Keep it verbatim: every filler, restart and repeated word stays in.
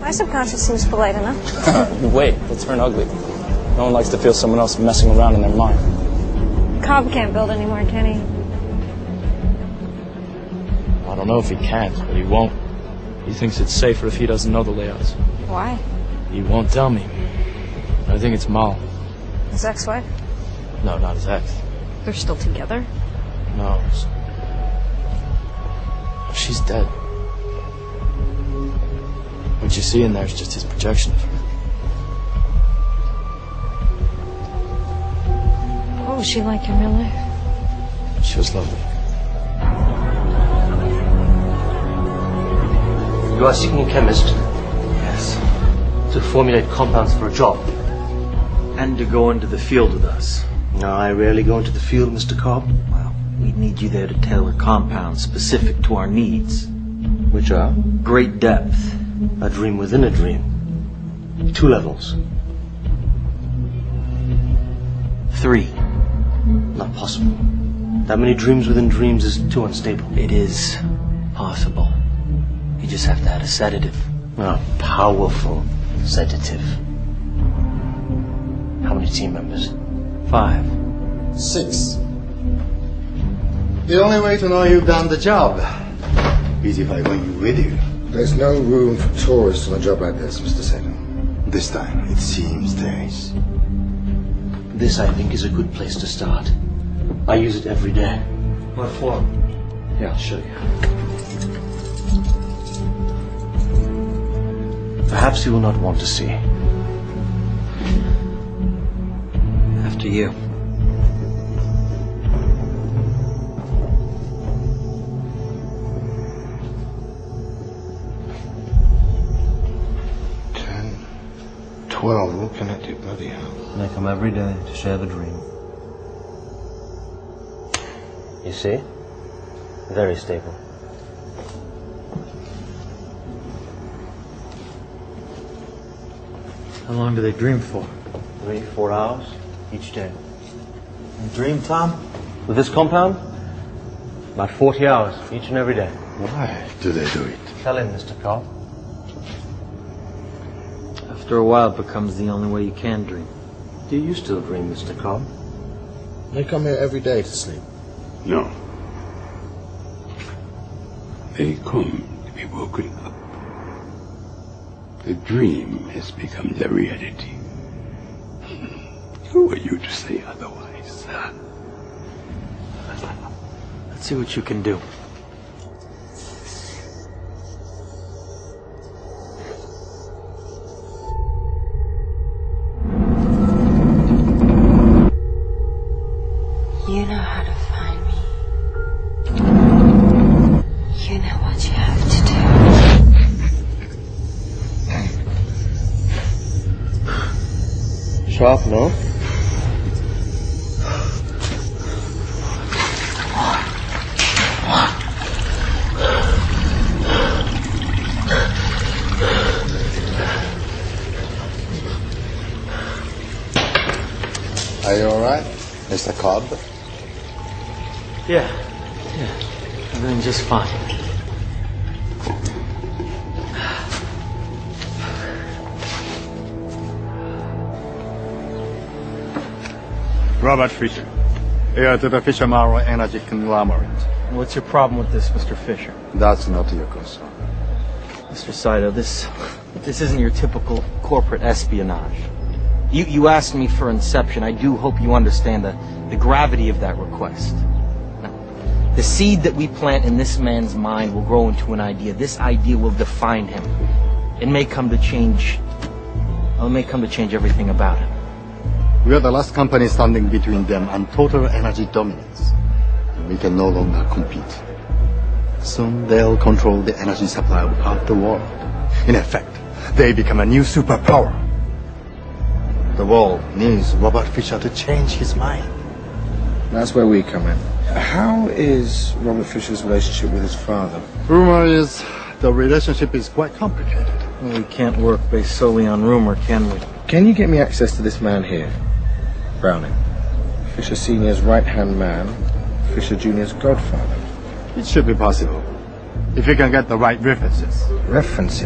My subconscious seems polite enough. Wait, they'll turn ugly. No one likes to feel someone else messing around in their mind. Cobb can't build anymore, can he? I don't know if he can't, but he won't. He thinks it's safer if he doesn't know the layouts. Why? He won't tell me. I think it's Mal. His ex-wife? No, not his ex. They're still together? No. She's dead. What you see in there is just his projection of her. What was she like in real life? She was lovely. You are seeking a chemist? Yes. To formulate compounds for a job? And to go into the field with us. No, I rarely go into the field, Mister Cobb. Well, we need you there to tailor compounds specific to our needs. Which are? Great depth. A dream within a dream. Two levels. Three. Not possible. That many dreams within dreams is too unstable. It is possible. You just have to add a sedative. A powerful sedative. How many team members? Five. Six. The only way to know you've done the job is if I want you with you. There's no room for tourists on a job like this, Mister Sagan. This time, it seems there is. This, I think, is a good place to start. I use it every day. What for? Yeah, I'll show you. Perhaps you will not want to see. After you. Ten, twelve, what can I do? Bloody hell. And I come every day to share the dream. You see? Very stable. How long do they dream for? Three, four hours each day. You dream, Tom? With this compound? About forty hours each and every day. Why do they do it? Tell him, Mister Cobb. After a while, it becomes the only way you can dream. Do you still dream, Mister Cobb? They come here every day to sleep. No. They come to be woken up. The dream has become their reality. Who are you to say otherwise? Let's see what you can do. You know how to find me. You know what you have to do. Sharp, no? Are you all right, Mister Cobb? Yeah. Yeah. Everything's just fine. Robert Fisher, heir to the Fisher-Marlowe Energy Conglomerate. What's your problem with this, Mister Fisher? That's not your concern. Mister Saito, this this isn't your typical corporate espionage. You you asked me for Inception. I do hope you understand the, the gravity of that request. Now, the seed that we plant in this man's mind will grow into an idea. This idea will define him. It may come to change well, it may come to change everything about him. We are the last company standing between them and total energy dominance. We can no longer compete. Soon they'll control the energy supply of half the world. In effect, they become a new superpower. The world needs Robert Fisher to change his mind. That's where we come in. How is Robert Fisher's relationship with his father? Rumor is the relationship is quite complicated. Well, we can't work based solely on rumor, can we? Can you get me access to this man here? Browning. Fisher Senior's right-hand man, Fisher Junior's godfather. It should be possible, if you can get the right references. References?